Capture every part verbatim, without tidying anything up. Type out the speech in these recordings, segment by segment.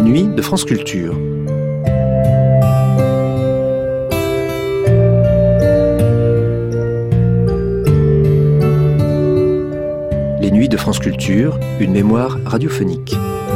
nuits de France Culture. Les nuits de France Culture, une mémoire radiophonique.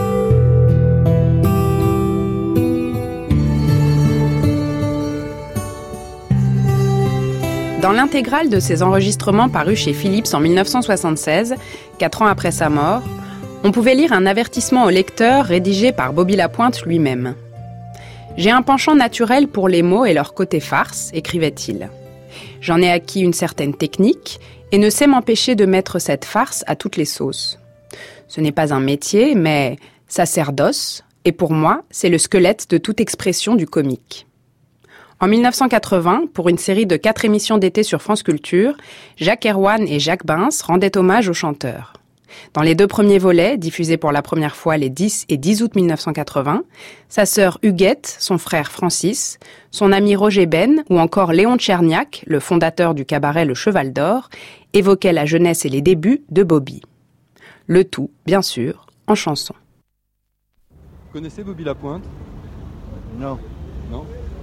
Dans l'intégrale de ses enregistrements parus chez Philips en dix-neuf cent soixante-seize, quatre ans après sa mort, on pouvait lire un avertissement au lecteur rédigé par Bobby Lapointe lui-même. « J'ai un penchant naturel pour les mots et leur côté farce », écrivait-il. « J'en ai acquis une certaine technique et ne sais m'empêcher de mettre cette farce à toutes les sauces. Ce n'est pas un métier, mais ça sert d'os, et pour moi, c'est le squelette de toute expression du comique. » En dix-neuf cent quatre-vingts, pour une série de quatre émissions d'été sur France Culture, Jacques Erwann et Jacques Bins rendaient hommage au chanteur. Dans les deux premiers volets, diffusés pour la première fois les dix et dix août dix-neuf cent quatre-vingts, sa sœur Huguette, son frère Francis, son ami Roger Ben ou encore Léon Tcherniak, le fondateur du cabaret Le Cheval d'Or, évoquaient la jeunesse et les débuts de Bobby. Le tout, bien sûr, en chanson. Vous connaissez Bobby Lapointe ? Non. Non ?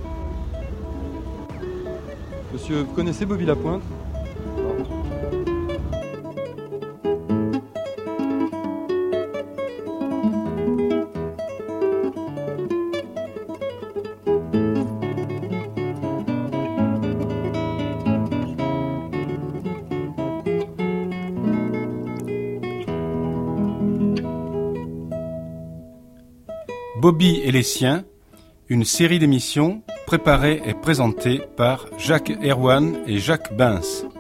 Monsieur, vous connaissez Bobby Lapointe ? Bobby et les siens, une série d'émissions préparée et présentée par Jacques Erwann et Jacques Bins.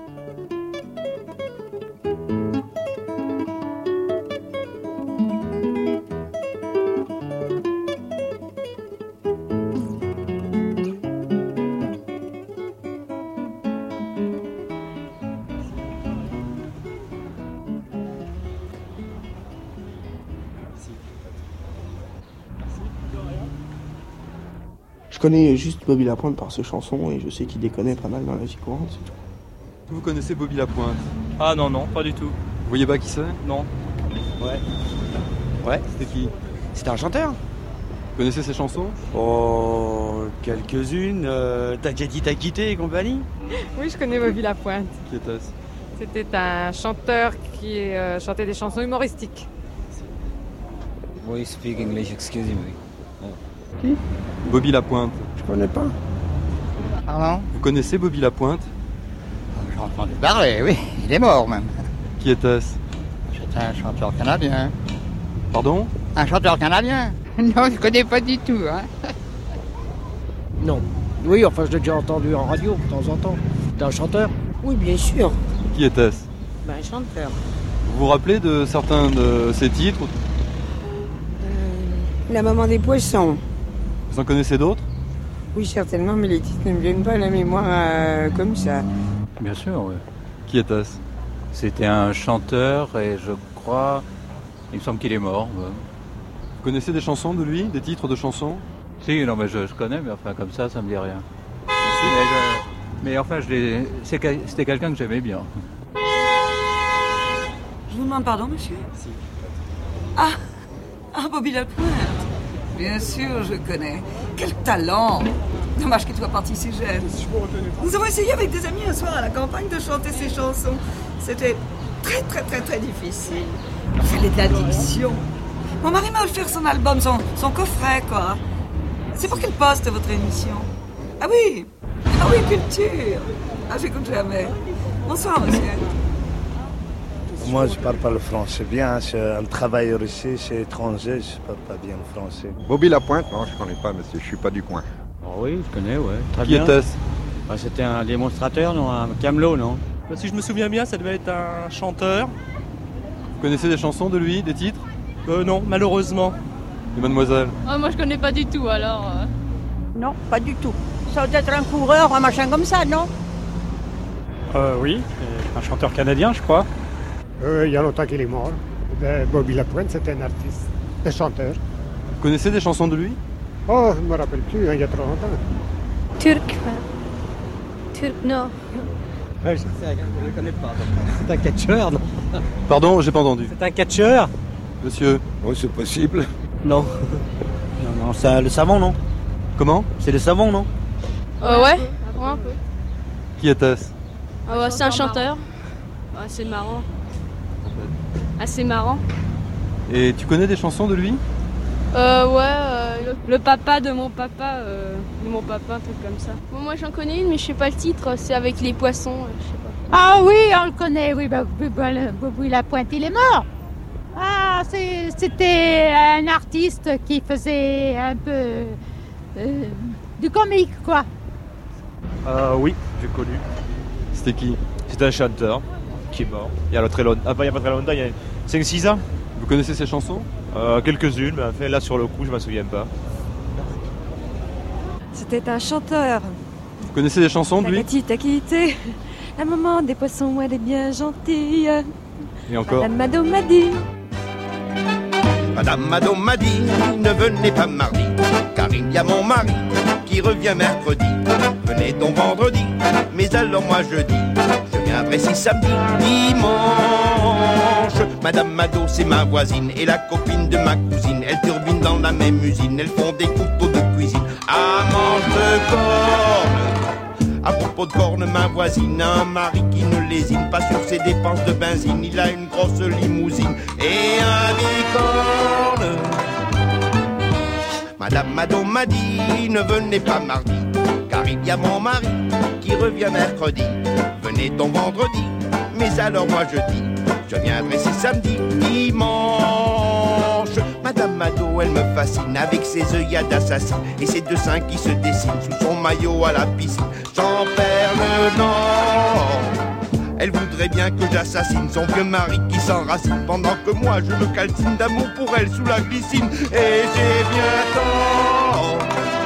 Je connais juste Bobby Lapointe par ses chansons et je sais qu'il déconnait pas mal dans la vie courante, c'est tout. Vous connaissez Bobby Lapointe ? Ah non, non, pas du tout. Vous voyez pas qui c'est ? Non. Ouais. Ouais. C'était qui ? C'était un chanteur. Vous connaissez ses chansons ? Oh, quelques-unes. Euh, t'as déjà dit t'as quitté et compagnie ? Oui, je connais Bobby Lapointe. Qui était-ce ? C'était un chanteur qui euh, chantait des chansons humoristiques. Oui, speak English, excusez-moi. Qui ? Bobby Lapointe. Je connais pas. Pardon ? Vous connaissez Bobby Lapointe ? J'en ai entendu parler, oui. Il est mort même. Qui était-ce ? C'était un chanteur canadien. Pardon ? Un chanteur canadien ? Non, je connais pas du tout, hein. Non. Oui, enfin, je l'ai déjà entendu en radio de temps en temps. T'es un chanteur ? Oui, bien sûr. Qui était-ce ? Ben, un chanteur. Vous vous rappelez de certains de ses titres ? Euh, La maman des poissons. Vous en connaissez d'autres ? Oui, certainement, mais les titres ne me viennent pas à la mémoire euh, comme ça. Bien sûr, oui. Qui était-ce ? C'était un chanteur et je crois... Il me semble qu'il est mort. Ouais. Vous connaissez des chansons de lui ? Des titres de chansons ? Si, non, mais je, je connais, mais enfin, comme ça, ça me dit rien. Mais, je, mais enfin, je l'ai, c'est, c'était quelqu'un que j'aimais bien. Je vous demande pardon, monsieur ? Si. Ah Ah, Bobby Lapointe. Bien sûr, je connais. Quel talent! Dommage qu'il soit parti si jeune. Nous avons essayé avec des amis un soir à la campagne de chanter ses chansons. C'était très très très très difficile. Il fallait de l'addiction. Mon mari m'a offert son album, son, son coffret, quoi. C'est pour quel poste, votre émission ? Ah oui Ah oui, culture. Ah, j'écoute jamais. Bonsoir, monsieur. Moi, je parle pas le français bien. C'est un travailleur ici, c'est étranger, je parle pas bien le français. Bobby Lapointe, non, je connais pas, monsieur, je suis pas du coin. Oh oui, je connais, ouais. Très Qui bien. était-ce ? Bah, c'était un démonstrateur, non, un camelot, non ? Bah, si je me souviens bien, ça devait être un chanteur. Vous connaissez des chansons de lui ? Des titres ? Euh, non, malheureusement. Et mademoiselle ? Ah, moi je connais pas du tout, alors... Euh... Non, pas du tout. Ça doit être un coureur, un machin comme ça, non ? Euh, oui, un chanteur canadien, je crois. Euh, il y a longtemps qu'il est mort. Ben, Bobby Lapointe, c'était un artiste, un chanteur. Vous connaissez des chansons de lui ? Oh, je ne me rappelle plus, hein, il y a trop longtemps. Turc. Turc, non. Ouais, je ne le connais pas. C'est un catcheur, non ? Pardon, j'ai pas entendu. C'est un catcheur ? Monsieur ? Oui, c'est possible. Non. Non, c'est le savon, non? Comment? C'est le savon, non? Euh, ouais, ouais, un peu. Qui était-ce? Ah ouais, c'est un chanteur. Ouais, c'est marrant. Assez marrant. Et tu connais des chansons de lui? Euh, ouais, euh, le, le papa de mon papa, euh, de mon papa, un truc comme ça. Bon, moi j'en connais une, mais je sais pas le titre, c'est avec les poissons, euh, je sais pas. Ah oui, on le connaît, oui, bah, Bobby Lapointe, il est mort. Ah, c'est, c'était un artiste qui faisait un peu euh, du comique, quoi. Euh, oui, j'ai connu. C'était qui? C'était un chanteur qui est mort. Il y a, très long... ah, il y a pas très longtemps, il y a cinq six ans. Vous connaissez ses chansons? euh, Quelques-unes, mais enfin là sur le coup, je m'en souviens pas. C'était un chanteur. Vous connaissez des chansons de lui? La petite a quitté. La maman des poissons, elle est bien gentille. Et encore? Madame Mado m'a dit. Madame Mado m'a dit, ne venez pas mardi, car il y a mon mari qui revient mercredi. Venez donc vendredi, mais alors moi jeudi, je viendrai si samedi, dimanche. Madame Mado c'est ma voisine et la copine de ma cousine. Elles turbinent dans la même usine, elles font des couteaux de cuisine. À manche de corne. À propos de corne, ma voisine a un mari qui ne lésine pas sur ses dépenses de benzine. Il a une grosse limousine et un bicorne. Madame Mado m'a dit, ne venez pas mardi, car il y a mon mari qui revient mercredi. Venez donc vendredi, mais alors moi jeudi, je viendrai si samedi, dimanche. Madame Mado, elle me fascine avec ses œillades d'assassine et ses deux seins qui se dessinent sous son maillot à la piscine. J'en perds le nom. Elle voudrait bien que j'assassine son vieux mari qui s'enracine, pendant que moi je me calcine d'amour pour elle sous la glycine. Et j'ai bien tort.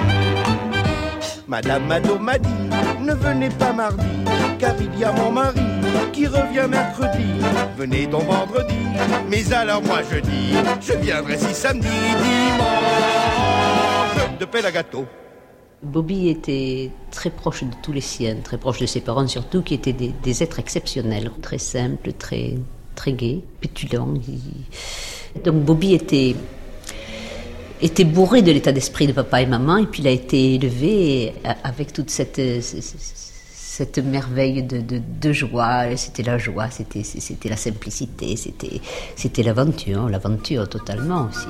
Madame Mado m'a dit, ne venez pas mardi, car il y a mon mari qui revient mercredi. Venez donc vendredi, mais alors moi jeudi, je viendrai si samedi, dimanche, de pelle à gâteau. Bobby était très proche de tous les siens, très proche de ses parents surtout, qui étaient des, des êtres exceptionnels, très simples, très, très gais, pétulants. Donc Bobby était, était bourré de l'état d'esprit de papa et maman, et puis il a été élevé avec toute cette, cette merveille de, de, de joie. C'était la joie, c'était, c'était la simplicité, c'était, c'était l'aventure, l'aventure totalement aussi.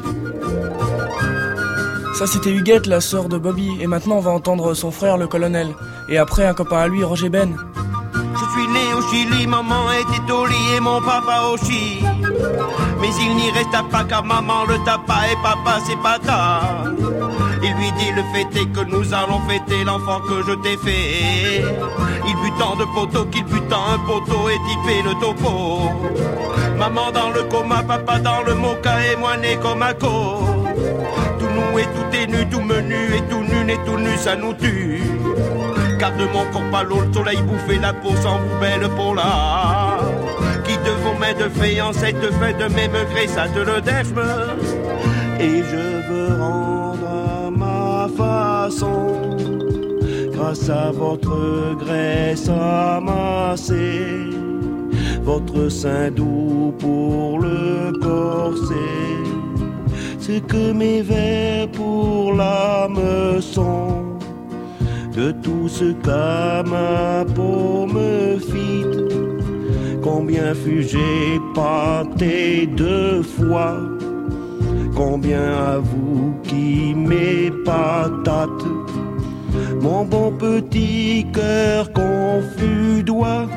Ça c'était Huguette, la sœur de Bobby, et maintenant on va entendre son frère le colonel, et après un copain à lui, Roger Ben. Je suis né au Chili, maman était au lit et mon papa aussi. Mais il n'y resta pas car maman le tapa et papa c'est pas tard. Il lui dit le fait est que nous allons fêter l'enfant que je t'ai fait. Il but tant de poteaux qu'il but tant un poteau et typé le topo. Maman dans le coma, papa dans le mocha et moi né comme un co. Tout nous et tout est nu, tout menu et tout nu et tout nu ça nous tue. Car de mon corps pas l'eau, le soleil bouffait la peau sans vous belle pour là. Qui de vos mains de fiançailles te fait de même gré, ça te le dèchme. Et je veux rendre à ma façon, grâce à votre graisse amassée, votre sein doux pour le corset. Ce que mes vers pour l'âme sont, de tout ce qu'à ma peau me fit. Combien fus-je épaté deux fois, combien à vous qui m'épatate, mon bon petit cœur confus doit.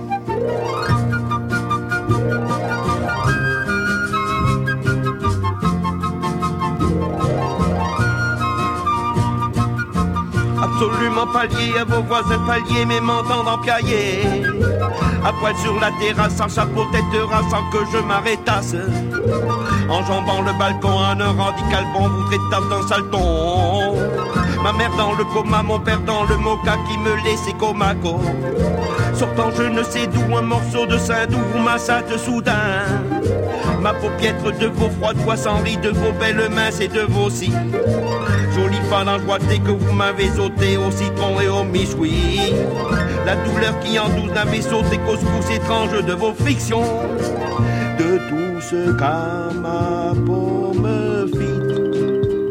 Absolument pas lié à vos voisins paliers, mais m'entendre empiailler. À poil sur la terrasse, sans chapeau, tête sans que je m'arrêtasse. Enjambant le balcon, en un radical bon, vous traitant d'un salton. Ma mère dans le coma, mon père dans le mocha qui me laissait comaco. Sortant je ne sais d'où un morceau de sein d'où vous massate soudain. Ma paupiètre de vos froides voix sans rire, de vos belles mains et de vos cils. Jolie phalange boitée que vous m'avez ôté au citron et au michoui. La douleur qui en douce n'avait sauté qu'aux secousses étranges de vos fictions. De tout ce qu'à ma peau me fit,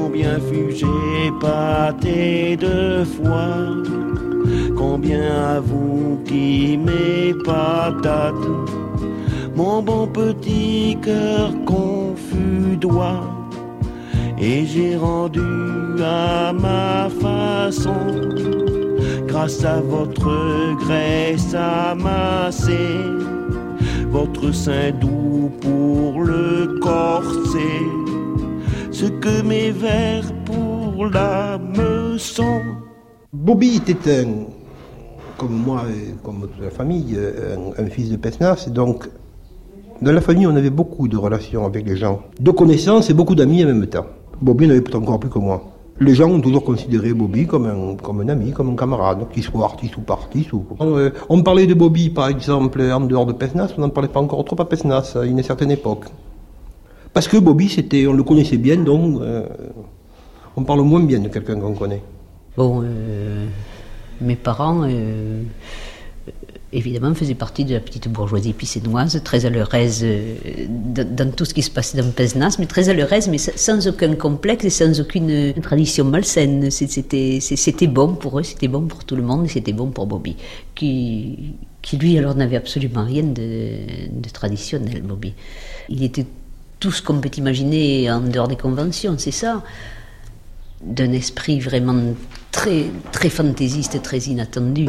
combien fus-je épaté de foi, combien à vous qui m'épatate, mon bon petit cœur confus doigt, et j'ai rendu à ma façon, grâce à votre graisse amassée, votre sein doux pour le corset, ce que mes vers pour l'âme sont. Bobby était un, comme moi et comme toute la famille, un, un fils de Pesnas, donc dans la famille on avait beaucoup de relations avec les gens, de connaissances et beaucoup d'amis en même temps. Bobby n'avait peut-être encore plus que moi. Les gens ont toujours considéré Bobby comme un, comme un ami, comme un camarade, qu'il soit artiste ou pas artiste. Ou... Euh, on parlait de Bobby, par exemple, en dehors de Pesnas, on n'en parlait pas encore trop à Pesnas, à une certaine époque. Parce que Bobby, c'était, on le connaissait bien, donc euh, on parle moins bien de quelqu'un qu'on connaît. Bon, euh, mes parents, euh, évidemment, faisaient partie de la petite bourgeoisie pissénoise, très à leur aise euh, dans, dans tout ce qui se passait dans Pesnas, mais très à leur aise, mais sans aucun complexe et sans aucune tradition malsaine. C'était, c'était bon pour eux, c'était bon pour tout le monde, et c'était bon pour Bobby, qui, qui lui, alors, n'avait absolument rien de, de traditionnel, Bobby. Il était tout ce qu'on peut imaginer en dehors des conventions, c'est ça, d'un esprit vraiment très, très fantaisiste et très inattendu.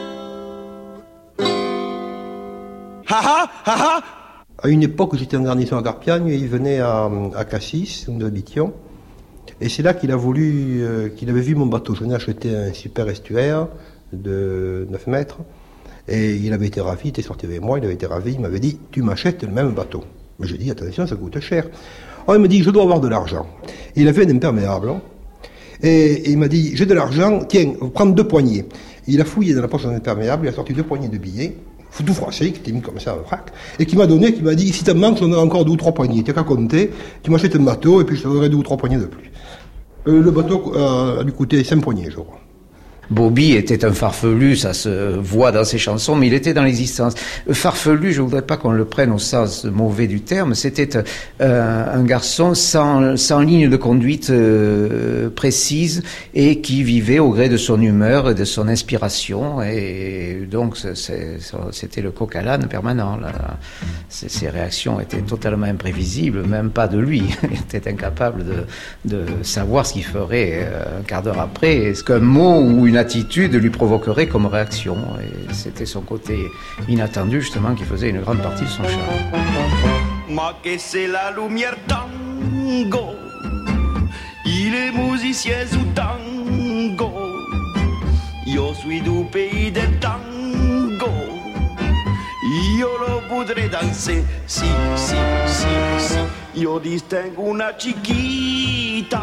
À une époque, j'étais en garnison à Carpiagne et il venait à, à Cassis, où nous habitions. Et c'est là qu'il a voulu, euh, qu'il avait vu mon bateau. Je venais acheter un super estuaire de neuf mètres. Et il avait été ravi, il était sorti avec moi, il avait été ravi. Il m'avait dit, tu m'achètes le même bateau. Mais j'ai dit, attention, ça coûte cher. Alors il me dit, je dois avoir de l'argent. Et il avait un imperméable. Et, et il m'a dit, j'ai de l'argent, tiens, prends deux poignées. Et il a fouillé dans la poche de l'imperméable, il a sorti deux poignées de billets. Tout froissé, qui était mis comme ça, frac, et qui m'a donné, qui m'a dit, si t'en manques, j'en ai encore deux ou trois poignées, t'as qu'à compter, tu m'achètes un bateau, et puis je te donnerai deux ou trois poignées de plus. Euh, le bateau euh, a dû coûter cinq poignées, je crois. Bobby était un farfelu, ça se voit dans ses chansons, mais il était dans l'existence. Farfelu, je voudrais pas qu'on le prenne au sens mauvais du terme, c'était euh, un garçon sans, sans ligne de conduite euh, précise et qui vivait au gré de son humeur et de son inspiration, et donc c'était le coq à l'âne permanent. Là. Ses, ses réactions étaient totalement imprévisibles, même pas de lui. Il était incapable de, de savoir ce qu'il ferait un quart d'heure après, est-ce qu'un mot ou une attitude lui provoquerait comme réaction, et c'était son côté inattendu justement qui faisait une grande partie de son charme. Ma que c'est la lumière tango, il est musicien sous tango, io suis du pays del tango, io lo voudrais danser, si, si, si, si, io distingue una chiquita,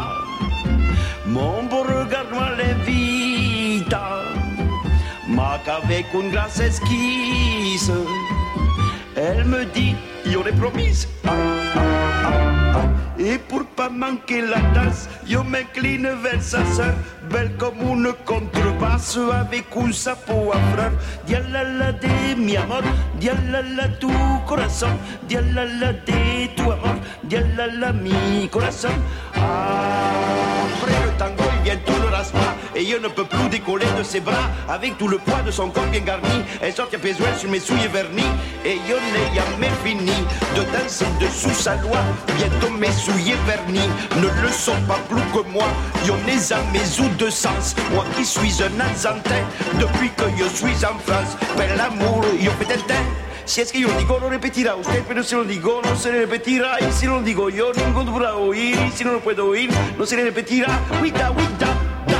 mon beau regard m'invita, ma qu'avec une grâce esquisse, elle me dit, io l'ai promise, ah, ah, ah, ah. Et pour pas manquer la danse, io m'incline vers sa sœur, belle comme une contrebasse avec un sapo à fleurs. Dialala de mi amor, dialala tu corazón, dialala de tu amor, dialala mi corazón. Après le tango, il vient tout le raspa, et je ne peux plus décoller de ses bras. Avec tout le poids de son corps bien garni, elle sort à besoin sur mes souliers vernis, et je n'ai jamais fini de danser dessous sa loi. Bientôt mes souliers vernis ne le sont pas plus que moi. Je n'ai jamais eu de sens, moi qui suis un Argentin, depuis que je suis en France. Per l'amour, je fais del temps. Si es que yo digo, lo repetirá usted, pero si lo digo, no se le repetirá. Y si lo digo yo, ninguno podrá oír. Y si no lo puedo oír, no se le repetirá. Huida, huida, da,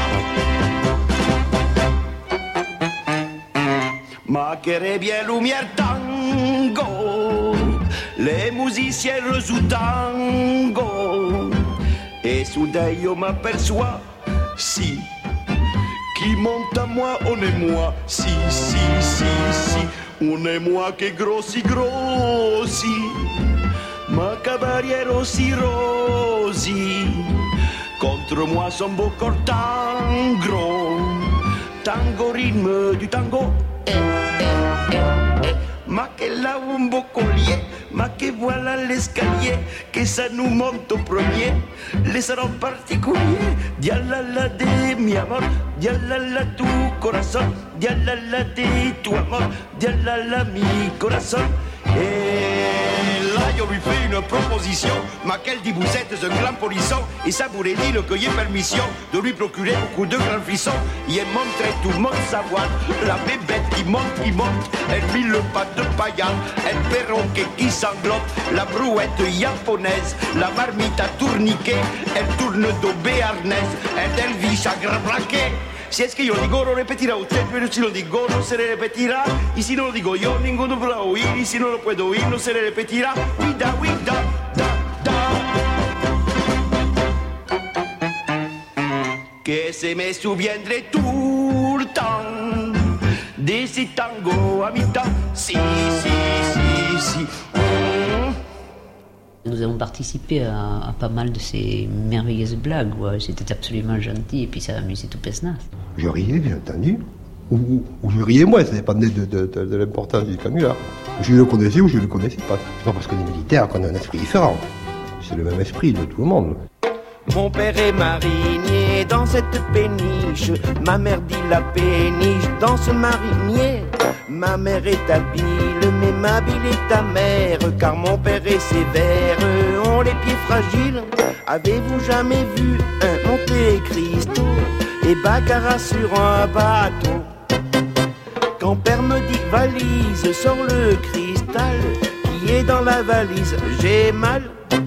da. Ma querer bien lumière tango, les musiciens rejouent tango. Et soudain, je m'aperçois, si, qui monte à moi, on est moi. Si, si, si, si. On est moi che grossi grossi, ma cavaliero si rosi, contre moi son beau corps tango, tango rythme du tango, eh, eh, eh, eh. Ma che là un beau collier, ma che voilà l'escalier, que ça nous monte au premier. Les salons particuliers, dialala de mi amor, dialala tu corazón, dialala de tu amor, dialala mi corazón. Et là, je lui fais une proposition, ma qu'elle dit vous êtes un grand polisson, et ça voulait dire qu'il y ait permission de lui procurer beaucoup de grands frissons. Il montrait tout le monde savoir, la bébête qui monte, qui monte, elle vit le pas de paillat, elle perroquet qui sanglote, la brouette japonaise, la marmite à tourniquet, elle tourne do béarnaise, elle, elle vit chagrin braquet. Si es que yo digo lo repetirá usted, pero si lo digo no se le repetirá. Y si no lo digo yo, ninguno podrá oír. Y si no lo puedo oír, no se le repetirá. Uida, uida, da, da. Que se me souviendrait tout le temps de ces tangos à mi-temps. Si, si, si, si. Mmh. Nous avons participé à, à pas mal de ces merveilleuses blagues. Ouais. C'était absolument gentil et puis ça amusait tout Pesnas. Je riais, bien entendu. Ou, ou je riais moins, ça dépendait de, de, de, de l'importance du canular. Je le connaissais ou je ne le connaissais pas. C'est pas parce qu'on est militaire qu'on a un esprit différent. C'est le même esprit de tout le monde. Mon père est marinier dans cette péniche. Ma mère dit la péniche dans ce marinier. Ma mère est habile, mais ma bile est amère. Car mon père est sévère, ont les pieds fragiles. Avez-vous jamais vu un Monte Cristo et Baccarat sur un bateau? Quand père me dit valise, sors le cristal qui est dans la valise, j'ai mal.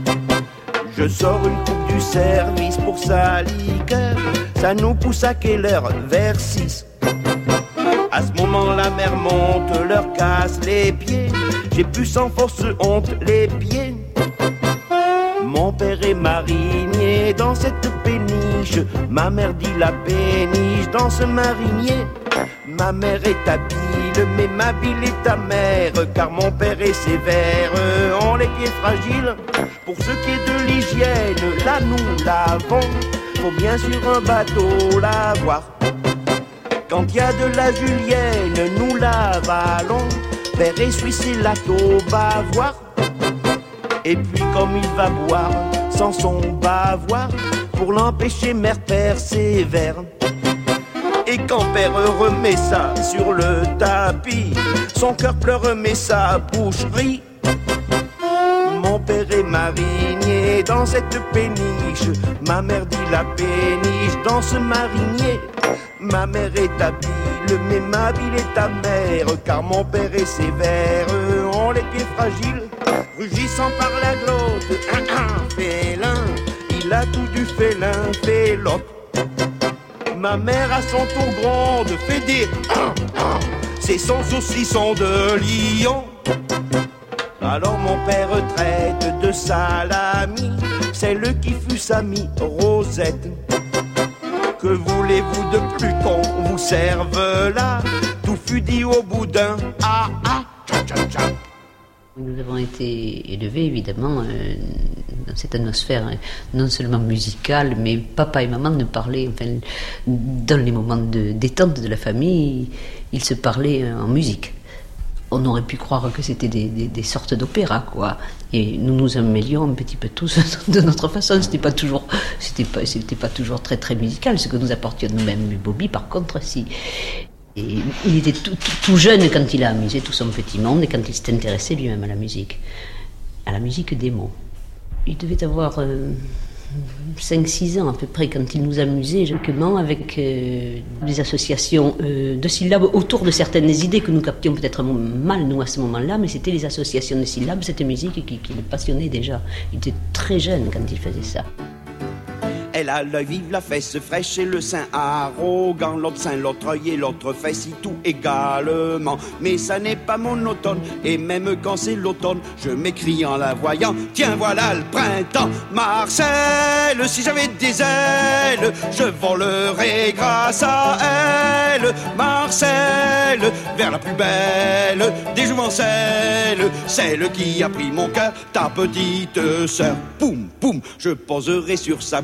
Je sors une coupe du service pour sa liqueur. Ça nous pousse à quelle heure? Vers six. À ce moment la mer monte, leur casse les pieds. J'ai pu sans force honte les pieds. Mon père est marinier dans cette péniche. Ma mère dit la péniche dans ce marinier. Ma mère est habile, mais ma bile est amère. Car mon père est sévère, ont les pieds fragiles. Pour ce qui est de l'hygiène, là nous l'avons. Faut bien sur un bateau l'avoir. Quand il y a de la julienne, nous l'avalons. Père et Suisse et Lato bavoir. Et puis comme il va boire, sans son bavoir, pour l'empêcher mère père sévère. Et quand père remet ça sur le tapis, son cœur pleure mais sa bouche rit. Mon père est marinier dans cette péniche. Ma mère dit la péniche dans ce marinier. Ma mère est habile, mais ma bile est amère. Car mon père est sévère, ont les pieds fragiles. Rugissant par la glotte, un, un félin. Il a tout du félin, félote. Ma mère à son tour gronde, fait des un, un. C'est son saucisson de lion. Alors mon père traite de salami celle qui fut sa mie Rosette. Que voulez-vous de plus qu'on vous serve là? Tout fut dit au bout d'un ah ah tcha tcha tcha. Nous avons été élevés évidemment euh, dans cette atmosphère euh, non seulement musicale, mais papa et maman ne parlaient, enfin, dans les moments de détente de la famille, ils se parlaient en musique. On aurait pu croire que c'était des, des, des sortes d'opéra, quoi. Et nous nous amélions un petit peu tous de notre façon. C'était pas toujours, c'était pas, c'était pas toujours très très musical, ce que nous apportions nous-mêmes. Bobby, par contre, si. Et il était tout, tout, tout jeune quand il a amusé tout son petit monde et quand il s'est intéressé lui-même à la musique, à la musique des mots. Il devait avoir euh, cinq six ans à peu près quand il nous amusait uniquement avec euh, des associations euh, de syllabes autour de certaines idées que nous captions peut-être mal nous à ce moment-là, mais c'était les associations de syllabes, cette musique qui, qui le passionnait déjà. Il était très jeune quand il faisait ça. Elle a l'œil vif, la fesse fraîche et le sein arrogant. L'autre sein, l'autre œil et l'autre fesse, y tout également. Mais ça n'est pas monotone, et même quand c'est l'automne, je m'écrie en la voyant. Tiens, voilà le printemps, Marcel. Si j'avais des ailes, je volerais grâce à elle. Marcel, vers la plus belle des jouvencelles, celle qui a pris mon cœur, ta petite sœur. Poum, poum, je poserai sur sa bouche un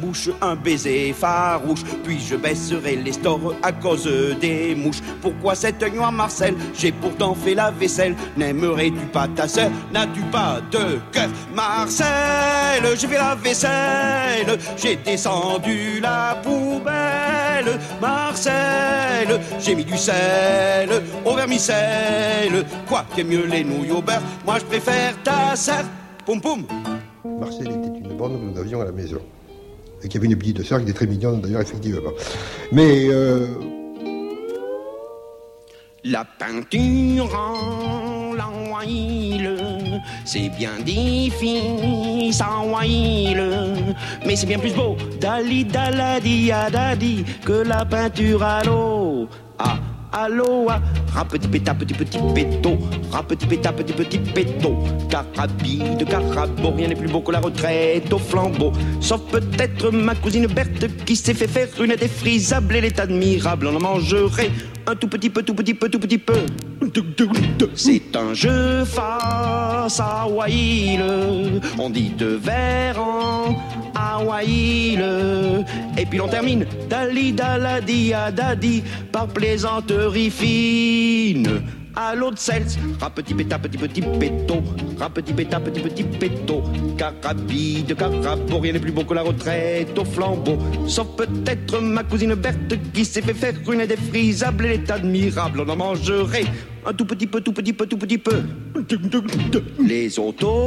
un baiser farouche, puis je baisserai les stores à cause des mouches. Pourquoi cette nuit à Marcel? J'ai pourtant fait la vaisselle. N'aimerais-tu pas ta sœur? N'as-tu pas de cœur? Marcel, j'ai fait la vaisselle, j'ai descendu la poubelle. Marcel, j'ai mis du sel au vermicelle. Quoi qu'aime mieux les nouilles au beurre, moi je préfère ta sœur. Poum poum. Marcel était une borne que nous avions à la maison. Et qui avait une petite sœur qui était très mignonne d'ailleurs, effectivement. Mais euh... la peinture en l'envoile, c'est bien difficile en while, mais c'est bien plus beau dali daladi adadi que la peinture à l'eau. Ah, à l'eau, ah, rap petit péta petit petit péto, rap petit péta petit petit péto, carabine de carabo, rien n'est plus beau que la retraite au flambeau, sauf peut-être ma cousine Berthe qui s'est fait faire une défrisable, elle est admirable, on en mangerait un tout petit peu, tout petit peu, tout petit peu. C'est un jeu face à Waïl, on dit deux vers en Hawaïl, et puis l'on termine dali daladi adadi par plaisanterie fine. À l'autre sels, rap petit péta petit petit péto, rap petit péta petit petit péto, carabine de carabo, rien n'est plus beau que la retraite au flambeau, sauf peut-être ma cousine Berthe qui s'est fait faire une défrisable, elle est admirable, on en mangerait un tout petit peu, tout petit peu, tout petit peu. Les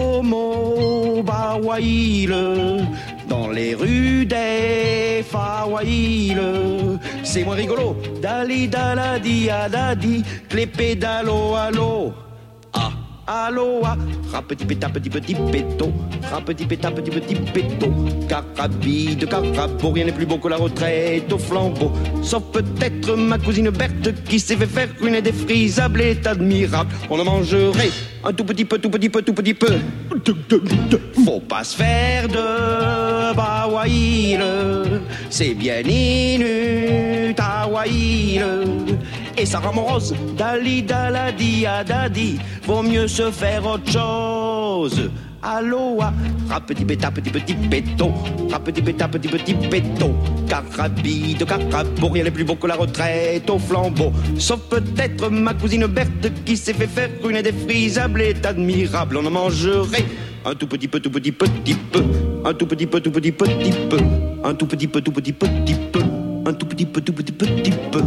automobiles dans les rues des Fawaïl, c'est moins rigolo dali daladi adadi que les pédalos à l'eau. Ah, allo, ah, rap petit péta petit petit péto, rap petit péta petit petit péto, carabine de carabo, rien n'est plus beau que la retraite au flambeau, sauf peut-être ma cousine Berthe qui s'est fait faire une défrisable, est admirable, on en mangerait un tout petit peu, tout petit peu, tout petit peu. Faut pas se faire de bawaïl, c'est bien inutawaïl, et ça rend morose dali daladi adadi, vaut mieux se faire autre chose. Aloha, rap petit péta petit petit péto, rap petit péta petit petit péto, carabine de carabo, rien n'est plus beau que la retraite au flambeau, sauf peut-être ma cousine Berthe qui s'est fait faire une défrisable, est admirable, on en mangerait un tout petit peu, tout petit petit peu, un tout petit peu, tout petit petit peu, un tout petit peu, tout petit petit peu, un tout petit peu, tout petit petit peu.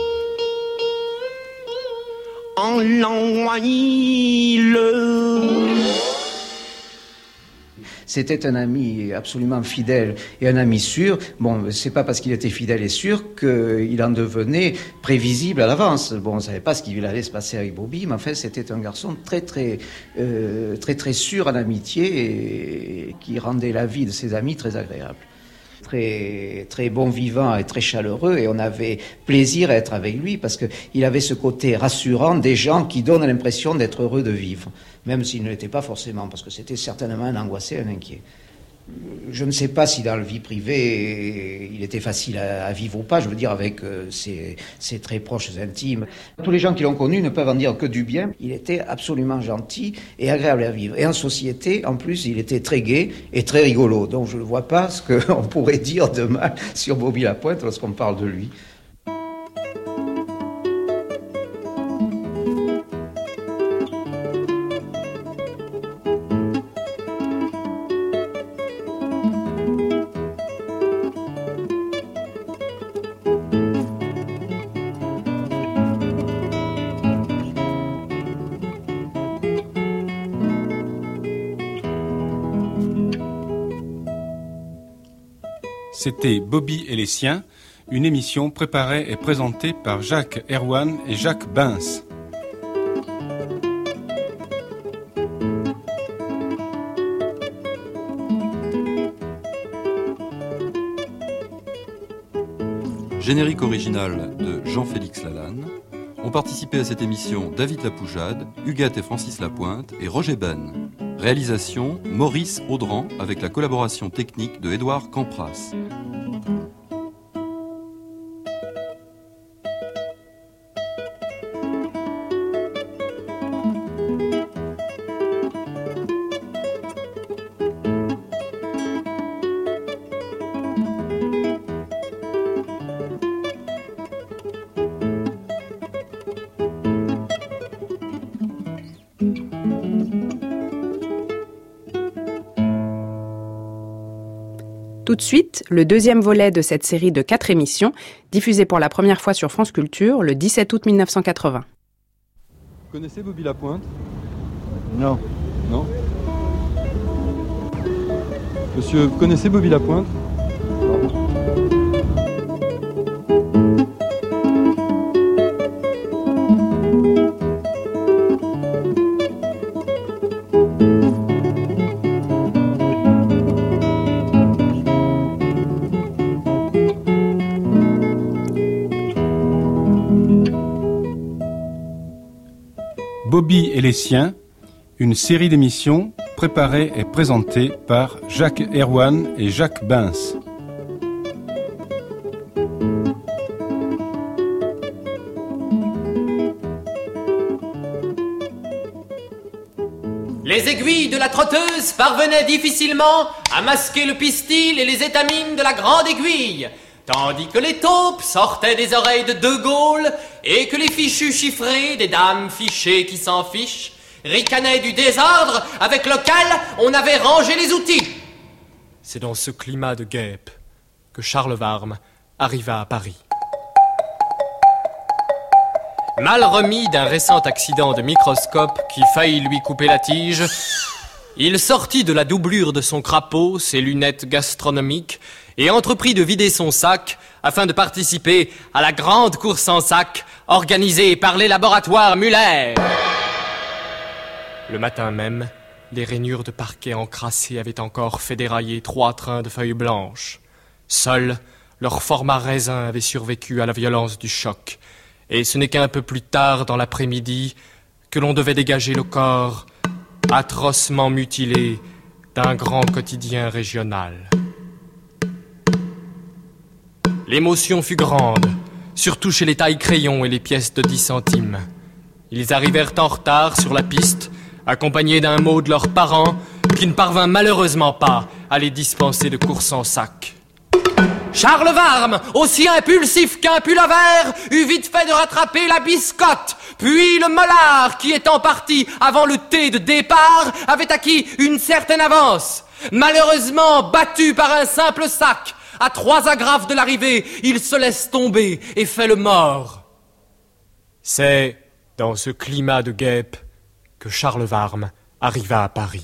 En l'envoile. C'était un ami absolument fidèle et un ami sûr. Bon, c'est pas parce qu'il était fidèle et sûr qu'il en devenait prévisible à l'avance. Bon, on ne savait pas ce qu'il allait se passer avec Bobby, mais en fait, c'était un garçon très, très, euh, très, très sûr en amitié et qui rendait la vie de ses amis très agréable. Très, très bon vivant et très chaleureux, et on avait plaisir à être avec lui parce qu'il avait ce côté rassurant des gens qui donnent l'impression d'être heureux de vivre, même s'il ne l'était pas forcément, parce que c'était certainement un angoissé, un inquiet. Je ne sais pas si dans la vie privée il était facile à, à vivre ou pas, je veux dire avec euh, ses, ses très proches intimes. Tous les gens qui l'ont connu ne peuvent en dire que du bien. Il était absolument gentil et agréable à vivre. Et en société, en plus, il était très gai et très rigolo. Donc je ne vois pas ce qu'on pourrait dire de mal sur Bobby Lapointe lorsqu'on parle de lui. C'était Bobby et les siens, une émission préparée et présentée par Jacques Erwan et Jacques Bins. Générique original de Jean-Félix Lalanne. Ont participé à cette émission David Lapoujade, Huguette et Francis Lapointe et Roger Ben. Réalisation Maurice Audran avec la collaboration technique de Édouard Campras. Tout de suite, le deuxième volet de cette série de quatre émissions, diffusée pour la première fois sur France Culture le dix-sept août mille neuf cent quatre-vingts. Vous connaissez Bobby Lapointe? Non. Non. Monsieur, vous connaissez Bobby Lapointe? Bobby et les siens, une série d'émissions préparée et présentée par Jacques Erwan et Jacques Bens. Les aiguilles de la trotteuse parvenaient difficilement à masquer le pistil et les étamines de la grande aiguille, tandis que les taupes sortaient des oreilles de De Gaulle et que les fichus chiffrés des dames fichées qui s'en fichent ricanaient du désordre avec lequel on avait rangé les outils. C'est dans ce climat de guêpe que Charles Warme arriva à Paris. Mal remis d'un récent accident de microscope qui faillit lui couper la tige, il sortit de la doublure de son crapaud, ses lunettes gastronomiques, et entreprit de vider son sac afin de participer à la grande course en sac organisée par les laboratoires Muller. Le matin même, les rainures de parquet encrassées avaient encore fait dérailler trois trains de feuilles blanches. Seul, leur format raisin avait survécu à la violence du choc, et ce n'est qu'un peu plus tard dans l'après-midi que l'on devait dégager le corps, atrocement mutilé, d'un grand quotidien régional. L'émotion fut grande, surtout chez les tailles-crayons et les pièces de dix centimes. Ils arrivèrent en retard sur la piste, accompagnés d'un mot de leurs parents, qui ne parvint malheureusement pas à les dispenser de course en sac. Charles Warme, aussi impulsif qu'un pullover, eut vite fait de rattraper la biscotte. Puis le mollard, qui étant parti avant le thé de départ, avait acquis une certaine avance. Malheureusement battu par un simple sac, à trois agrafes de l'arrivée, il se laisse tomber et fait le mort. C'est dans ce climat de guêpe que Charles Warme arriva à Paris.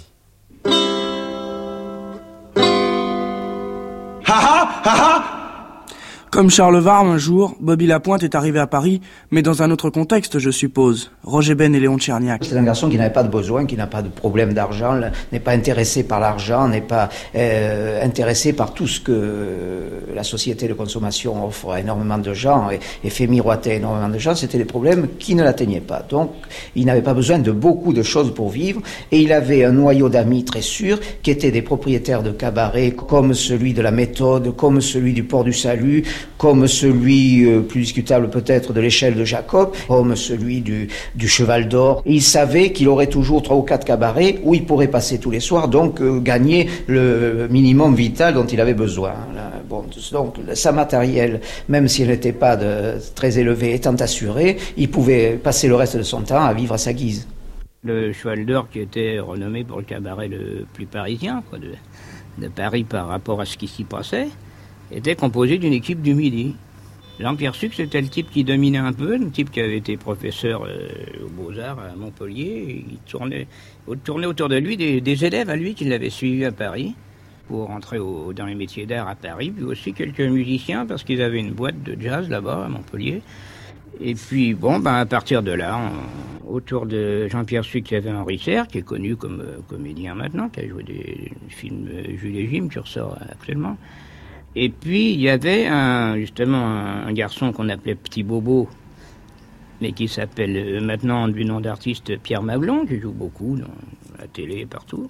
Ha ha ha ha! Comme Charles Warme, un jour, Bobby Lapointe est arrivé à Paris, mais dans un autre contexte, je suppose. Roger Ben et Léon Tcherniak. C'est un garçon qui n'avait pas de besoin, qui n'a pas de problème d'argent, n'est pas intéressé par l'argent, n'est pas euh, intéressé par tout ce que la société de consommation offre à énormément de gens et, et fait miroiter à énormément de gens. C'était des problèmes qui ne l'atteignaient pas. Donc, il n'avait pas besoin de beaucoup de choses pour vivre, et il avait un noyau d'amis très sûr, qui étaient des propriétaires de cabarets, comme celui de la Méthode, comme celui du Port du Salut, comme celui, euh, plus discutable peut-être, de l'échelle de Jacob, comme celui du, du Cheval d'Or. Et il savait qu'il aurait toujours trois ou quatre cabarets où il pourrait passer tous les soirs, donc euh, gagner le minimum vital dont il avait besoin. Là, bon, donc, sa matériel, même s'il n'était pas de, très élevé, étant assuré, il pouvait passer le reste de son temps à vivre à sa guise. Le Cheval d'Or, qui était renommé pour le cabaret le plus parisien, quoi, de, de Paris par rapport à ce qui s'y passait, était composé d'une équipe du Midi. Jean-Pierre Sucre, c'était le type qui dominait un peu, le type qui avait été professeur euh, aux Beaux-Arts à Montpellier. Et il tournait, tournait autour de lui des, des élèves à lui qui l'avaient suivi à Paris pour entrer au, dans les métiers d'art à Paris, puis aussi quelques musiciens parce qu'ils avaient une boîte de jazz là-bas à Montpellier. Et puis, bon, ben, à partir de là, on, autour de Jean-Pierre Sucre, il y avait Henri Serre, qui est connu comme euh, comédien maintenant, qui a joué des films euh, Jules et Jim, qui ressort actuellement. Et puis, il y avait un, justement un garçon qu'on appelait Petit Bobo, mais qui s'appelle maintenant du nom d'artiste Pierre Mablon, qui joue beaucoup dans la télé et partout.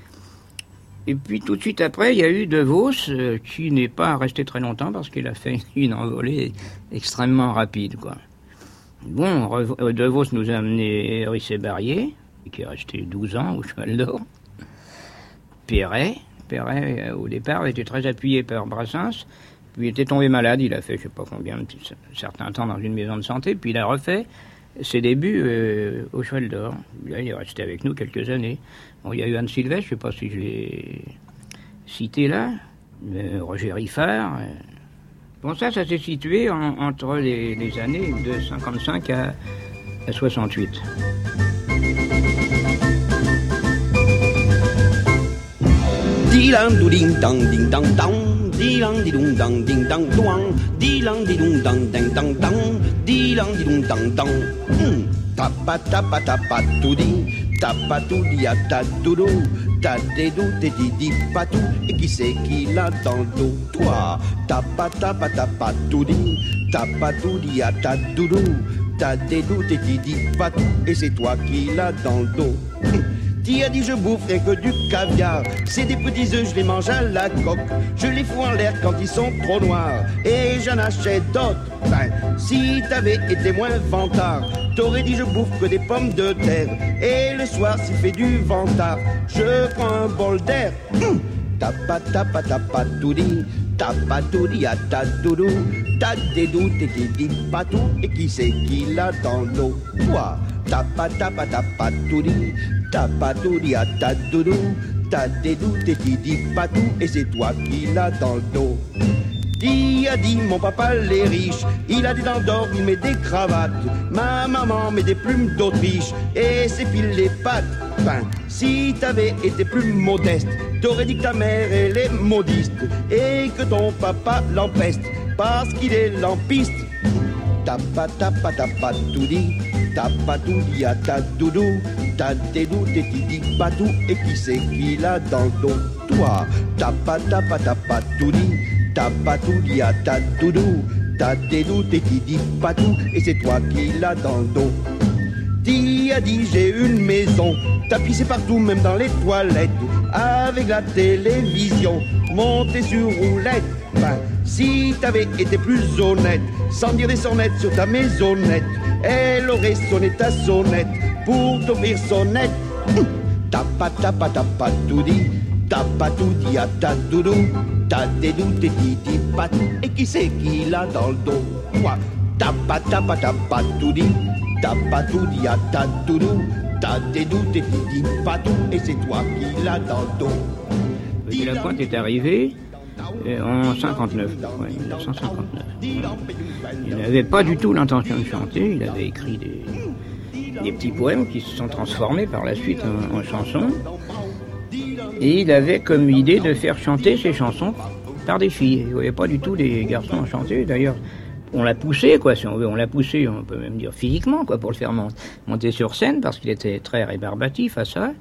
Et puis, tout de suite après, il y a eu De Vos, euh, qui n'est pas resté très longtemps parce qu'il a fait une envolée extrêmement rapide, quoi. Bon, De Vos nous a amené Rissé Barrier, qui est resté douze ans au Cheval d'Or. Perret. Perret, au départ, était très appuyé par Brassens, puis il était tombé malade, il a fait je ne sais pas combien, un certain temps dans une maison de santé, puis il a refait ses débuts euh, au Cheval d'Or. Là, il est resté avec nous quelques années. Bon, il y a eu Anne Sylvestre, je ne sais pas si je l'ai cité là, euh, Roger Riffard. Euh. Bon, ça, ça s'est situé en, entre les, les années de cinquante-cinq à, à soixante-huit. Dilang du ding dang ding dang dang, dilang di dung dang ding dang duang, dilang di dung dang ding dang dang, dilang di dung dang dang. Tapa tapa tapa tu di, tapa tu di a ta doudou, ta dédou te di di patou, et qui c'est qui l'a dans le dos? Toi, tapa tapa tapa tu di, tapa tu di a ta doudou, ta dédou te di di patou, et c'est toi qui l'a dans le dos. Qui a dit je boufferai que du caviar? C'est des petits œufs, je les mange à la coque. Je les fous en l'air quand ils sont trop noirs. Et j'en achète d'autres. Ben, si t'avais été moins vantard, t'aurais dit je bouffe que des pommes de terre. Et le soir s'il fait du ventard, je prends un bol d'air. Hum, tapa tapa tapa tout dit, tapa tout dit à ta doudou, ta dédou t'es dit patou, et qui c'est qui l'a dans le dos? Toi, tapa tapa tapa tout dit, tapa tout dit à ta doudou, ta dédou t'es dit patou, et c'est toi qui l'a dans le dos. Qui a dit mon papa les riches, il a des dents d'or, il met des cravates. Ma maman met des plumes d'Autriche et s'épile les pattes. Ben, si t'avais été plus modeste, t'aurais dit que ta mère elle est modiste et que ton papa l'empeste parce qu'il est lampiste. Tapa tapa tapa tout dit, tapa tout dit à ta doudou, ta dédou t'es dit patou, et qui c'est qui l'a dans le dos? Toi, tapa tapa tapa tout dit, tapa tout dit à ta doudou, ta dédou t'es dit patou, et c'est toi qui l'a dans le dos. Qui a dit j'ai une maison, tapissée partout même dans les toilettes, avec la télévision montée sur roulette. Ben, si t'avais été plus honnête, sans dire des sonnettes sur ta maisonnette, elle aurait sonné ta sonnette pour t'offrir sonnette. Hum, tapa tapa tapa tout dit, tapa tout dit à ta doudou, ta dédou t'es dit dit patou, et qui c'est qui l'a dans le dos? Toi, tapa tapa tapa tout dit, tapa tout dit à ta doudou, ta dédou t'es dit dit patou, et c'est toi qui l'a dans le dos. Bobby Lapointe est arrivé en cinquante-neuf, ouais, mille neuf cent cinquante-neuf. Il n'avait pas du tout l'intention de chanter, il avait écrit des, des petits poèmes qui se sont transformés par la suite en, en chansons. Et il avait comme idée de faire chanter ses chansons par des filles. Il ne voyait pas du tout des garçons chanter. D'ailleurs, on l'a poussé, quoi, si on veut. On l'a poussé, on peut même dire physiquement, quoi, pour le faire monter sur scène, parce qu'il était très rébarbatif à ça.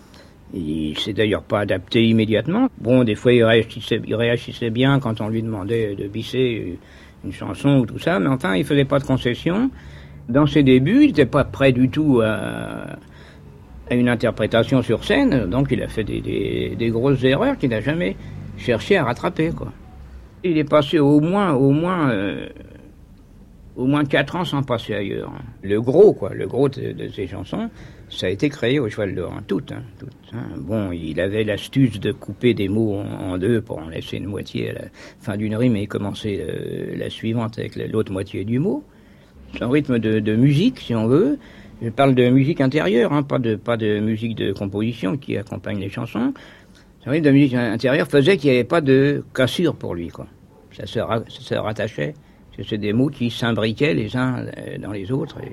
Il s'est d'ailleurs pas adapté immédiatement. Bon, des fois, il réagissait, il réagissait bien quand on lui demandait de bisser une chanson ou tout ça, mais enfin, il faisait pas de concessions. Dans ses débuts, il n'était pas prêt du tout à, à une interprétation sur scène, donc il a fait des, des, des grosses erreurs qu'il n'a jamais cherché à rattraper, quoi. Il est passé au moins, au moins, euh, au moins quatre ans sans passer ailleurs. Le gros, quoi, le gros de, de ses chansons, ça a été créé au Cheval d'Or, hein, toutes, hein, toutes, hein. Bon, il avait l'astuce de couper des mots en, en deux pour en laisser une moitié à la fin d'une rime et commencer euh, la suivante avec l'autre moitié du mot. C'est un rythme de, de musique, si on veut. Je parle de musique intérieure, hein, pas de pas de musique de composition qui accompagne les chansons. C'est un rythme de musique intérieure faisait qu'il n'y avait pas de cassure pour lui, quoi. Ça se, ra- ça se rattachait. C'est des mots qui s'imbriquaient les uns dans les autres. Et,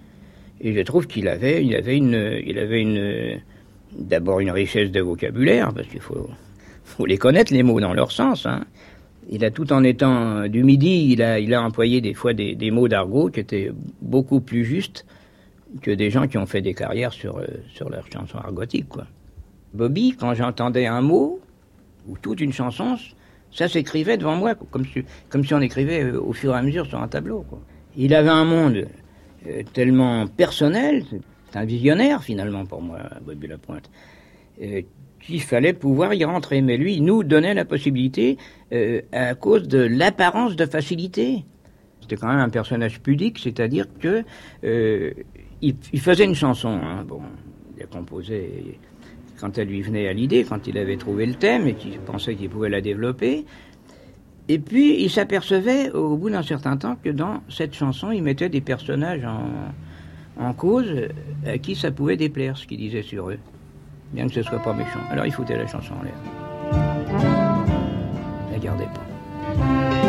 Et je trouve qu'il avait, il avait une, il avait une, d'abord une richesse de vocabulaire, parce qu'il faut, faut les connaître, les mots dans leur sens, hein. Il a, tout en étant du Midi, il a, il a employé des fois des, des mots d'argot qui étaient beaucoup plus justes que des gens qui ont fait des carrières sur, euh, sur leurs chansons argotiques, quoi. Bobby, quand j'entendais un mot, ou toute une chanson, ça s'écrivait devant moi, comme si, comme si on écrivait au fur et à mesure sur un tableau, quoi. Il avait un monde Euh, tellement personnel, c'est un visionnaire finalement pour moi, Bobby Lapointe, euh, qu'il fallait pouvoir y rentrer. Mais lui, il nous donnait la possibilité euh, à cause de l'apparence de facilité. C'était quand même un personnage pudique, c'est-à-dire que euh, il, il faisait une chanson, hein, bon, il a composé quand elle lui venait à l'idée, quand il avait trouvé le thème et qu'il pensait qu'il pouvait la développer. Et puis, il s'apercevait, au bout d'un certain temps, que dans cette chanson, il mettait des personnages en, en cause à qui ça pouvait déplaire, ce qu'ils disaient sur eux, bien que ce soit pas méchant. Alors ils foutaient la chanson en l'air. Ils la gardaient pas.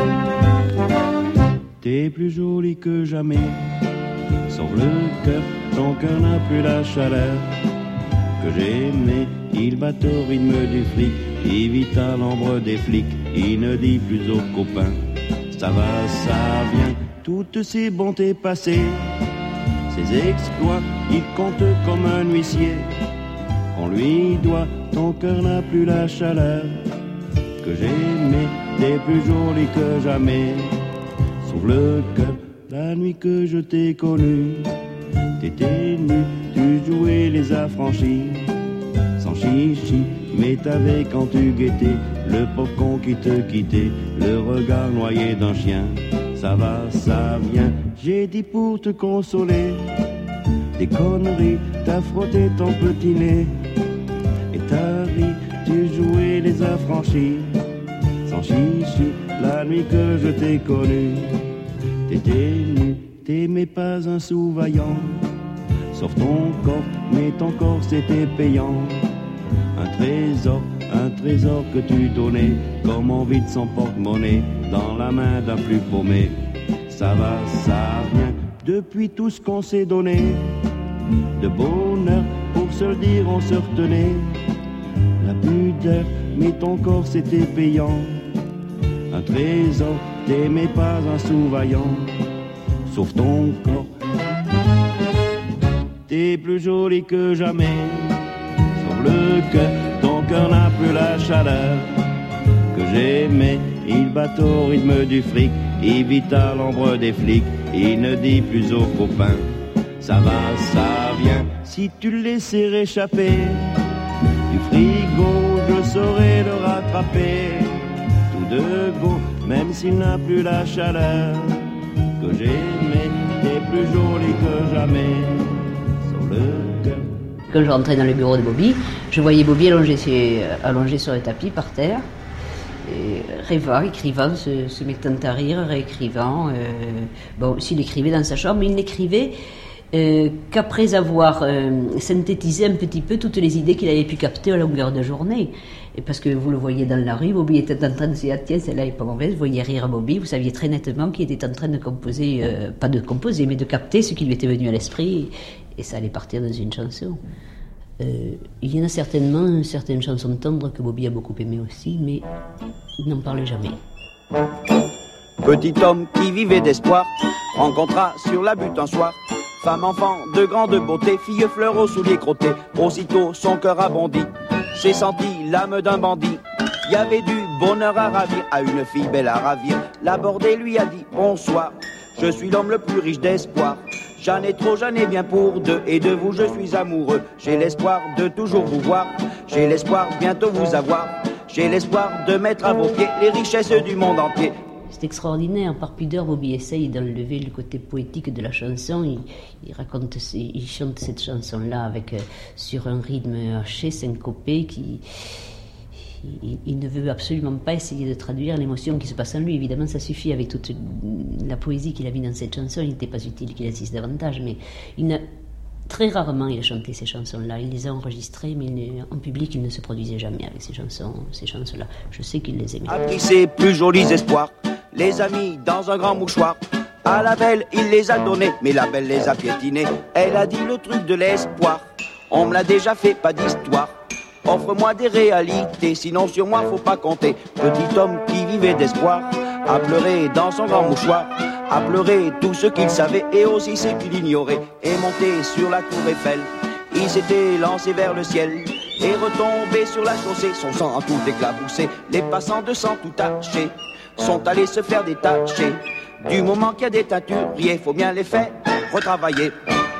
T'es plus jolie que jamais, sauve le cœur, ton cœur n'a plus la chaleur que j'aimais. Il bat au rythme du fric, il vit à l'ombre des flics, il ne dit plus aux copains, ça va, ça vient. Toutes ses bontés passées, ses exploits, il compte comme un huissier. On lui doit, ton cœur n'a plus la chaleur que j'aimais. T'es plus jolie que jamais, sauve le cœur, la nuit que je t'ai connue. T'étais nu, tu jouais les affranchis, sans chichi, mais t'avais quand tu guettais le pauvre con qui te quittait, le regard noyé d'un chien. Ça va, ça vient, j'ai dit pour te consoler, des conneries, t'as frotté ton petit nez, et t'as ri, tu jouais les affranchis, sans chichi, la nuit que je t'ai connue. T'étais nu, t'aimais pas un sous-vaillant, sauf ton corps, mais ton corps c'était payant. Un trésor, un trésor que tu donnais, comme on vide son porte-monnaie, dans la main d'un plus paumé. Ça va, ça vient, depuis tout ce qu'on s'est donné, de bonheur, pour se le dire on se retenait. La pudeur, mais ton corps c'était payant. Un trésor, t'aimais pas un sous-vaillant, sauf ton corps. T'es plus jolie que jamais, sur le cœur, ton cœur n'a plus la chaleur que j'aimais. Il bat au rythme du fric, il vit à l'ombre des flics, il ne dit plus aux copains, ça va, ça vient. Si tu le laissais réchapper du frigo, je saurais le rattraper tout de go, même s'il n'a plus la chaleur que j'aimais. T'es plus jolie que jamais, sur le cœur. Quand je rentrais dans le bureau de Bobby, je voyais Bobby allongé sur, allongé sur le tapis par terre, et rêvant, écrivant, se, se mettant à rire, réécrivant. Euh, bon, s'il écrivait dans sa chambre, il n'écrivait euh, qu'après avoir euh, synthétisé un petit peu toutes les idées qu'il avait pu capter à longueur de journée. Et parce que vous le voyez dans la rue, Bobby était en train de se dire, tiens, celle-là est pas mauvaise, vous voyez rire Bobby, vous saviez très nettement qu'il était en train de composer, euh, pas de composer, mais de capter ce qui lui était venu à l'esprit, et ça allait partir dans une chanson. Euh, il y en a certainement certaines chansons tendres que Bobby a beaucoup aimées aussi, mais il n'en parlait jamais. Petit homme qui vivait d'espoir rencontra sur la butte un soir femme, enfant de grande beauté, fille fleur aux souliers crottés. Aussitôt son cœur a bondi, s'est senti l'âme d'un bandit. Il y avait du bonheur à ravir, à une fille belle à ravir. L'abordé lui a dit bonsoir, je suis l'homme le plus riche d'espoir. J'en ai trop, j'en ai bien pour deux, et de vous je suis amoureux. J'ai l'espoir de toujours vous voir, j'ai l'espoir bientôt vous avoir. J'ai l'espoir de mettre à vos pieds les richesses du monde entier. C'est extraordinaire, par pudeur, Bobby essaye d'enlever le côté poétique de la chanson. Il, il raconte, il chante cette chanson-là avec, euh, sur un rythme haché, syncopé, qui... Il, il ne veut absolument pas essayer de traduire l'émotion qui se passe en lui. Évidemment, ça suffit avec toute la poésie qu'il a mis dans cette chanson. Il n'était pas utile qu'il insiste davantage, mais il n'a, très rarement il a chanté ces chansons-là. Il les a enregistrées, mais il, en public, il ne se produisait jamais avec ces chansons, ces chansons-là. Je sais qu'il les aimait. A pris ses plus jolis espoirs, les a mis dans un grand mouchoir. À la belle, il les a donnés, mais la belle les a piétinés. Elle a dit le truc de l'espoir, on me l'a déjà fait, pas d'histoire. Offre-moi des réalités, sinon sur moi faut pas compter. Petit homme qui vivait d'espoir a pleuré dans son grand mouchoir, a pleuré tout ce qu'il savait et aussi ce qu'il ignorait. Et monté sur la tour Eiffel, il s'était lancé vers le ciel et retombé sur la chaussée, son sang a tout éclaboussé. Les passants de sang tout tachés sont allés se faire détacher. Du moment qu'il y a des teinturiers, faut bien les faire retravailler.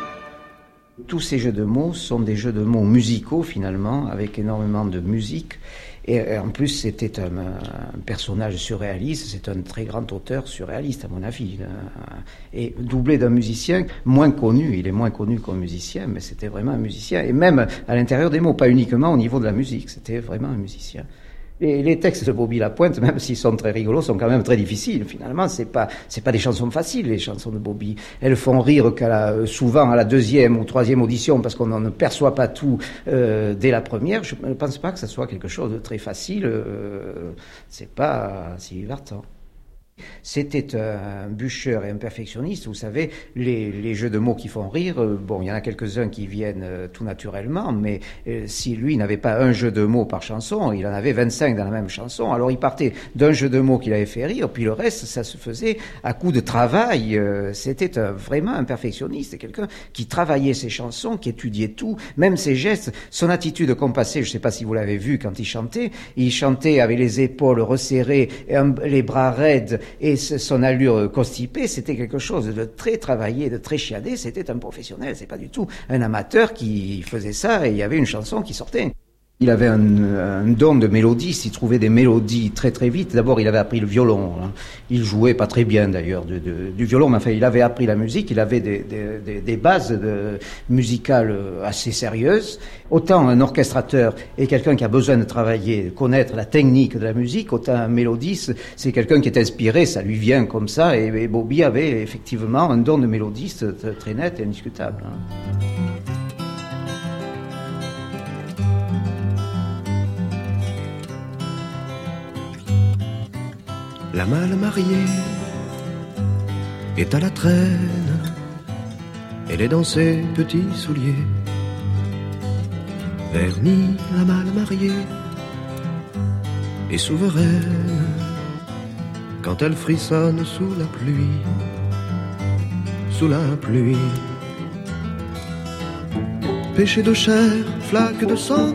Tous ces jeux de mots sont des jeux de mots musicaux finalement, avec énormément de musique. Et en plus, c'était un, un personnage surréaliste, c'est un très grand auteur surréaliste à mon avis. Et doublé d'un musicien moins connu, il est moins connu comme musicien, mais c'était vraiment un musicien. Et même à l'intérieur des mots, pas uniquement au niveau de la musique, c'était vraiment un musicien. Les, les textes de Bobby Lapointe, même s'ils sont très rigolos, sont quand même très difficiles. Finalement, c'est pas, c'est pas des chansons faciles, les chansons de Bobby. Elles font rire qu'à la, souvent à la deuxième ou troisième audition, parce qu'on ne perçoit pas tout euh, dès la première. Je ne pense pas que ça soit quelque chose de très facile. Euh, c'est pas si divertissant. C'était un bûcheur et un perfectionniste. Vous savez, les, les jeux de mots qui font rire, euh, bon, il y en a quelques-uns qui viennent euh, tout naturellement, mais euh, si lui n'avait pas un jeu de mots par chanson, il en avait vingt-cinq dans la même chanson. Alors il partait d'un jeu de mots qu'il avait fait rire, puis le reste, ça se faisait à coup de travail. Euh, c'était un, vraiment un perfectionniste, quelqu'un qui travaillait ses chansons, qui étudiait tout, même ses gestes, son attitude compassée. Je ne sais pas si vous l'avez vu quand il chantait. Il chantait avec les épaules resserrées, et un, les bras raides, et son allure constipée, c'était quelque chose de très travaillé, de très chiadé. C'était un professionnel, c'est pas du tout un amateur qui faisait ça et il y avait une chanson qui sortait. Il avait un, un don de mélodiste, il trouvait des mélodies très très vite. D'abord, il avait appris le violon. Hein. Il jouait pas très bien d'ailleurs de, de, du violon, mais enfin, il avait appris la musique, il avait des, des, des, des bases de, musicales assez sérieuses. Autant un orchestrateur est quelqu'un qui a besoin de travailler, de connaître la technique de la musique, autant un mélodiste, c'est quelqu'un qui est inspiré, ça lui vient comme ça. Et, et Bobby avait effectivement un don de mélodiste très net et indiscutable. Hein. La mal mariée est à la traîne, elle est dans ses petits souliers. Vernis, la mal mariée est souveraine quand elle frissonne sous la pluie, sous la pluie. Péché de chair, flaque de sang,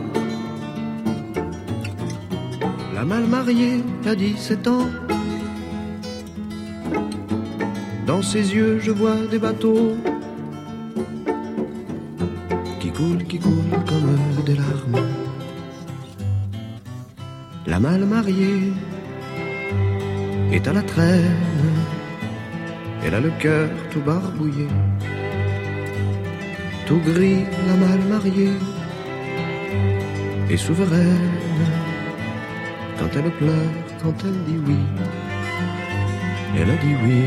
la mal mariée a dix-sept ans. Dans ses yeux je vois des bateaux qui coulent, qui coulent comme des larmes. La mal mariée est à la traîne, elle a le cœur tout barbouillé, tout gris. La mal mariée est souveraine quand elle pleure, quand elle dit oui, elle a dit oui.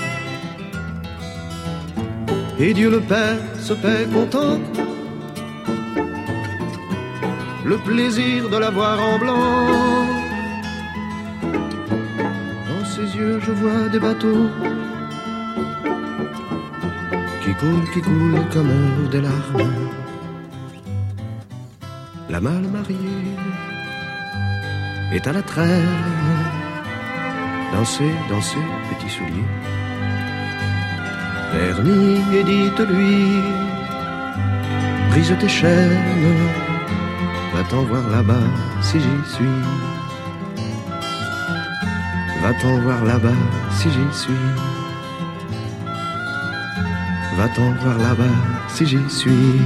Et Dieu le Père se paie content, le plaisir de la voir en blanc. Dans ses yeux je vois des bateaux qui coulent, qui coulent comme des larmes. La mal mariée est à la traîne, dans ses, dans ses petits souliers. Vernis et dites-lui, brise tes chaînes, va-t'en voir là-bas si j'y suis. Va-t'en voir là-bas si j'y suis. Va-t'en voir là-bas si j'y suis.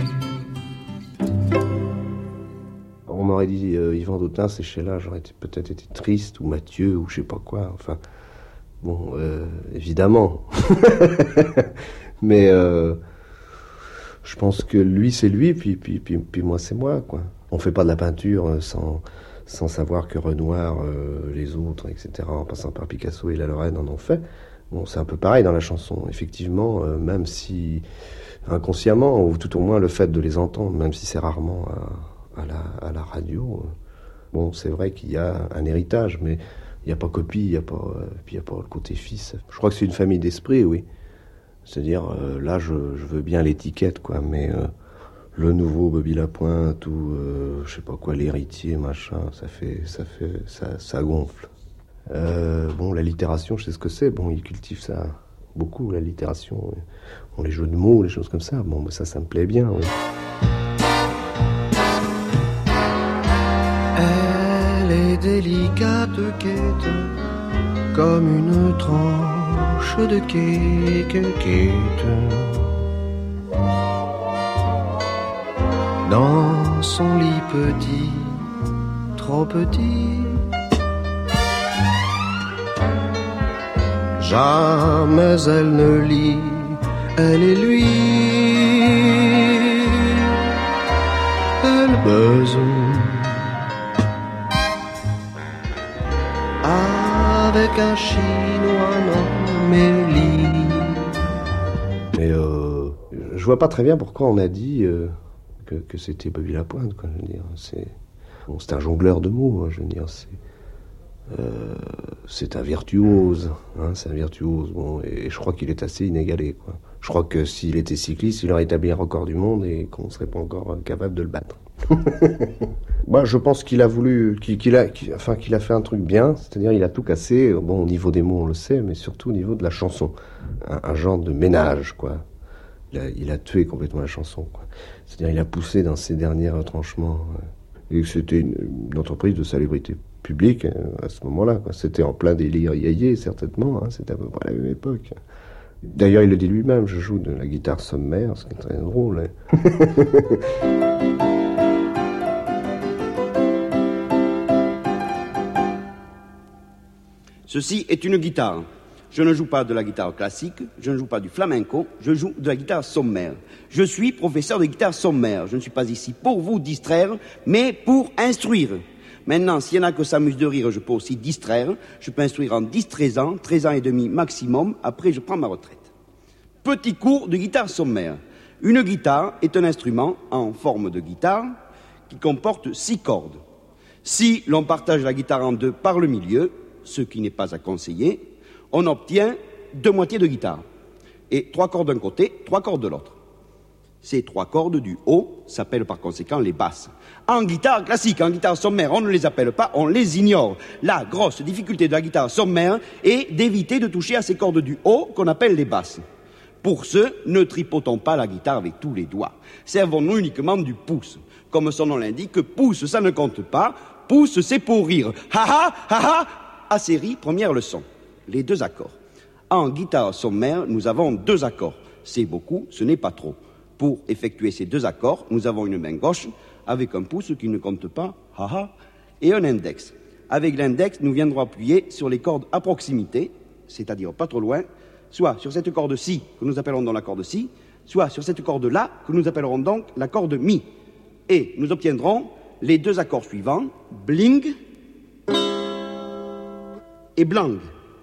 On m'aurait dit euh, Yvan Dautin, c'est chez là, j'aurais peut-être été triste, ou Mathieu, ou je sais pas quoi, enfin... Bon, euh, évidemment. Mais euh, je pense que lui, c'est lui, puis, puis, puis, puis moi, c'est moi, quoi. On fait pas de la peinture sans, sans savoir que Renoir, euh, les autres, et cetera, en passant par Picasso et la Lorraine, en ont fait. Bon, c'est un peu pareil dans la chanson, effectivement, euh, même si inconsciemment, ou tout au moins le fait de les entendre, même si c'est rarement à, à, la, à la radio, euh, bon, c'est vrai qu'il y a un héritage, mais... Il n'y a pas copie, il n'y a pas, euh, puis il n'y a pas le côté fils. Je crois que c'est une famille d'esprit, oui. C'est-à-dire, euh, là, je, je veux bien l'étiquette, quoi, mais euh, le nouveau Bobby Lapointe ou, euh, je sais pas quoi, l'héritier, machin, ça fait, ça fait, ça, ça gonfle. Euh, bon, la littération, je sais ce que c'est. Bon, ils cultivent ça beaucoup, la littération. Bon, les jeux de mots, les choses comme ça. Bon, ça, ça me plaît bien, oui. Délicate quête, comme une tranche de cake, quête. Dans son lit petit, trop petit, jamais elle ne lit, elle et lui, elle buzz. avec un Chinois nommé Li. Mais euh, je vois pas très bien pourquoi on a dit euh, que, que c'était Bobby Lapointe, quoi. Je veux dire, c'est, bon, c'est un jongleur de mots. Hein, je veux dire, c'est, euh, c'est un virtuose. Hein, c'est un virtuose. Bon, et, et je crois qu'il est assez inégalé, quoi. Je crois que s'il était cycliste, il aurait établi un record du monde et qu'on serait pas encore capable de le battre. Moi, je pense qu'il a voulu, qu'il, qu'il a, qu'il, enfin, qu'il a fait un truc bien, c'est-à-dire il a tout cassé. Bon, au niveau des mots, on le sait, mais surtout au niveau de la chanson, un, un genre de ménage, quoi. Il a, il a tué complètement la chanson, quoi. C'est-à-dire il a poussé dans ses derniers retranchements. Et c'était une, une entreprise de salubrité publique hein, à ce moment-là, quoi. C'était en plein délire yéyé, certainement. Hein, c'était à peu près la même époque. D'ailleurs, il le dit lui-même, je joue de la guitare sommaire, ce qui est très drôle. Hein. Ceci est une guitare. Je ne joue pas de la guitare classique, je ne joue pas du flamenco, je joue de la guitare sommaire. Je suis professeur de guitare sommaire. Je ne suis pas ici pour vous distraire, mais pour instruire. Maintenant, s'il y en a que s'amusent de rire, je peux aussi distraire. Je peux instruire en dix treize ans, treize ans et demi maximum. Après, je prends ma retraite. Petit cours de guitare sommaire. Une guitare est un instrument en forme de guitare qui comporte six cordes. Si l'on partage la guitare en deux par le milieu, ce qui n'est pas à conseiller, on obtient deux moitiés de guitare. Et trois cordes d'un côté, trois cordes de l'autre. Ces trois cordes du haut s'appellent par conséquent les basses. En guitare classique, en guitare sommaire, on ne les appelle pas, on les ignore. La grosse difficulté de la guitare sommaire est d'éviter de toucher à ces cordes du haut qu'on appelle les basses. Pour ce, ne tripotons pas la guitare avec tous les doigts. Servons-nous uniquement du pouce. Comme son nom l'indique, pouce, ça ne compte pas. Pouce, c'est pour rire. Ha ha, ha ha. À série, première leçon. Les deux accords. En guitare sommaire, nous avons deux accords. C'est beaucoup, ce n'est pas trop. Pour effectuer ces deux accords, nous avons une main gauche avec un pouce qui ne compte pas, ha ha, et un index. Avec l'index, nous viendrons appuyer sur les cordes à proximité, c'est-à-dire pas trop loin, soit sur cette corde-ci, que nous appellerons donc la corde Si, soit sur cette corde-là, que nous appellerons donc la corde Mi. Et nous obtiendrons les deux accords suivants, bling et blang.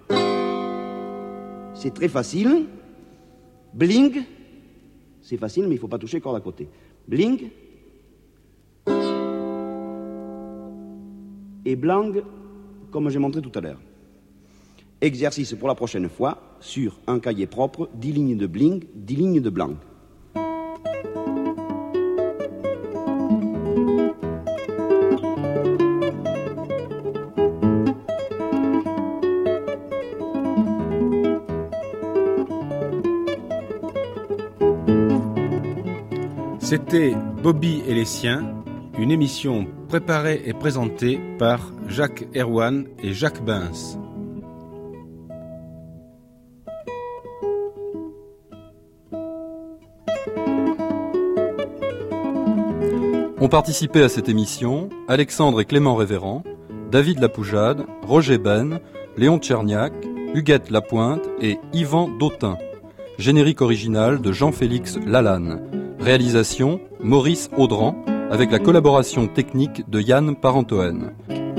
C'est très facile. Bling, c'est facile, mais il ne faut pas toucher les cordes à côté. Bling et blang, comme j'ai montré tout à l'heure. Exercice pour la prochaine fois, sur un cahier propre, dix lignes de bling, dix lignes de blang. C'était Bobby et les siens, une émission préparée et présentée par Jacques Erwan et Jacques Bens. Ont participé à cette émission Alexandre et Clément Révérend, David Lapoujade, Roger Ben, Léon Tcherniak, Huguette Lapointe et Yvan Dautin. Générique original de Jean-Félix Lalanne. Réalisation Maurice Audran, avec la collaboration technique de Yann Parentoen.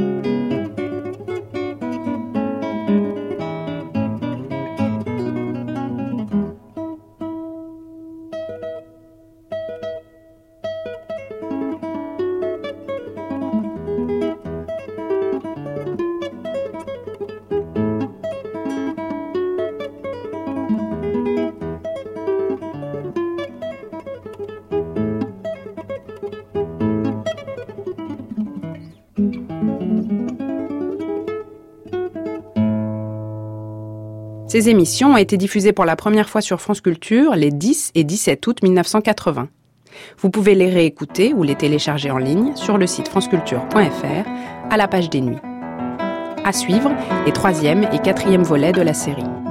Ces émissions ont été diffusées pour la première fois sur France Culture les dix et dix-sept août mille neuf cent quatre-vingts. Vous pouvez les réécouter ou les télécharger en ligne sur le site franceculture point f r à la page des nuits. À suivre, les troisième et quatrième volets de la série.